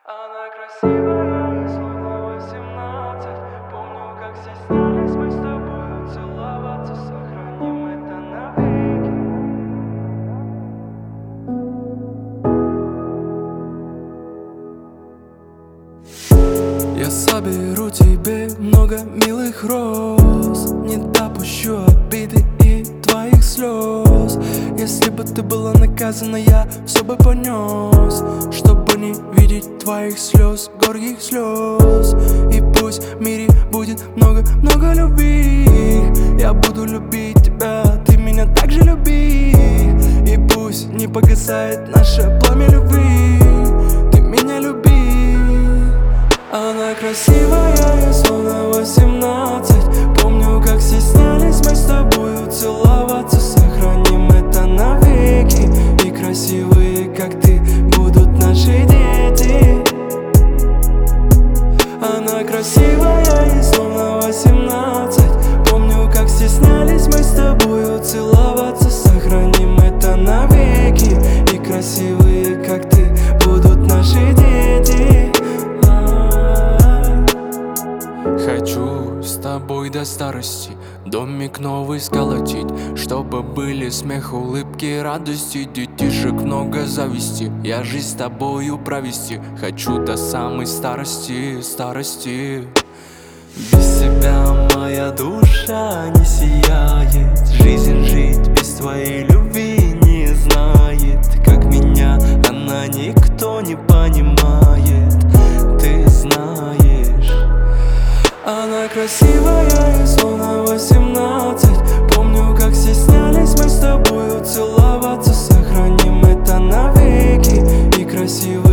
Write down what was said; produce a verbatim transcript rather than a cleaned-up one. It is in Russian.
Она красивая, словно восемнадцать. Помню, как стеснялись мы с тобою целоваться. Сохраним это навеки. Я соберу тебе много милых роз, не допущу обиды и твоих слез. Если бы ты была наказана, я все бы понес, чтобы не видеть твоих слез, горьких слез. И пусть в мире будет много-много любви, я буду любить тебя, ты меня так же люби. И пусть не погасает наше пламя любви, ты меня люби. Она красивая, словно восемнадцать. Помню, как стеснялись мы с тобою целоваться. Сохраним это навеки. И красивые, как ты, будут наши дети. Она красивая, словно восемнадцать. Помню, как стеснялись мы с тобою целоваться. Сохраним это навеки. И красивые, как ты, будут наши дети. Хочу с тобой до старости домик новый сколотить, чтобы были смех, улыбки, радости, детишек много завести. Я жизнь с тобою провести хочу до самой старости, старости. Без тебя моя душа не сияет, жизнь жить без твоей любви не знает. Как меня она никто не понимает, ты знаешь. Она красивая, словно восемнадцать. Помню, как стеснялись мы с тобою целоваться. Сохраним это навеки. И красиво